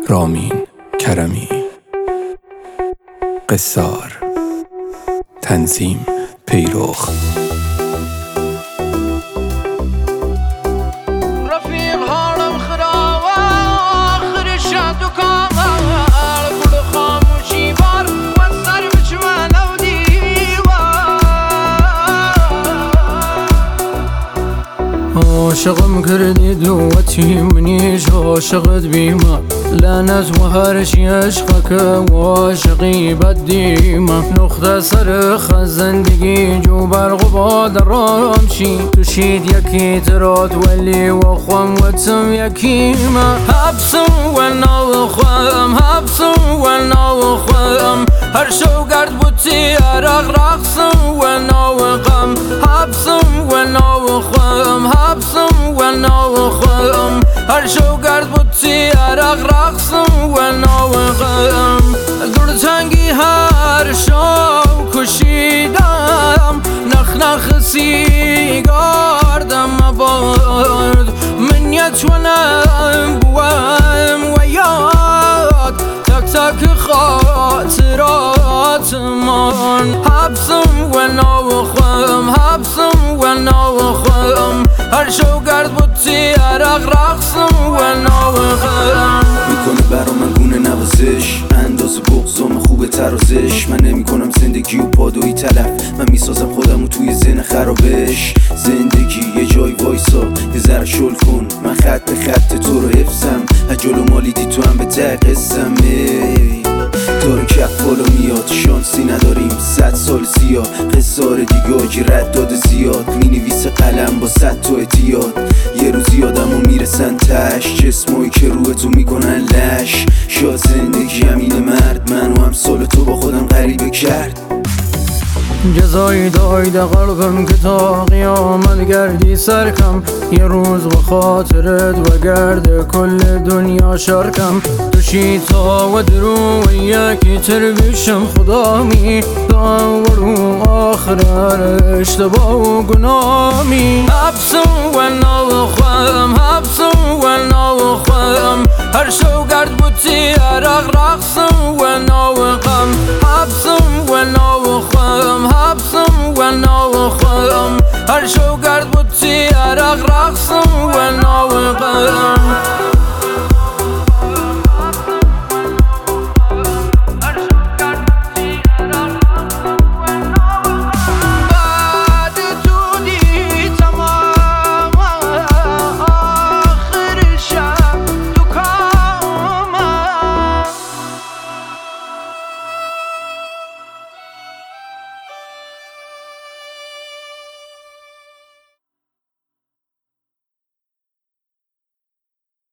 رامین کرمی. قصار تنظیم پیروخ. عاشقم کردی دوتی منیش عاشقت بیما لعنت و هرشی عشقك وعاشقی بدیما نقطه سرخ زندگی جو برق و باد رامشی تشید یکی ترات ولی و خوام و تم یکیما حبسم و نو خوام حبسم و نو خوام هر شو گرد بوتی عرق رقصم و نو غم حبسم و نو خوام حبسم و نو خوام هر شو گرد بوتی عرق رقصم و نو غم دور تنگی هر شو کشیدم نخ نخ سیگاردم مبارد من یتونم بوام و یاد تک تک خاطرات من حبسم و نو خوام حبسم و نو خوام هر شو گرد بوتی عرق رقصم و نو غم میکنه برا من گونه نوازش انداز بغضام خوبه ترازش من نمی کنم زندگی و پادویی تلف من میسازم خودم و توی ذهن خرابش زندگی یه جای وایسا یه ذره شل کن من خط به خط تو رو حفظم جلو مالیدی تو هم به ته قسم داره کف بالا میاد شانسی نداریم 100 سال سیاه قصار دیگه که رد داده زیاد مینویسه قلم با 100 تا اعتیاد یه روزی آدم و میرسن تش جسمایی که روی تو میکنن لش شاید زندگی همین مرد منو هم سال تو با خودم غریبه کرد جزایی دایده قلبم که تا قیامت گردی سرکم یه روز با خاطرت و گرد کل دنیا شرکم توشی تا و درو و یکی تر بیشم خدا می داورو آخر اشتباه و گنامی حبسم و نو خوام حبسم و نو خوام هر شو گرد بوتی عرق رقصم و نو غم حبسم و نو خوام حبسم و نو خوام هر شو گرد بوتی عرق رقصم و نو غم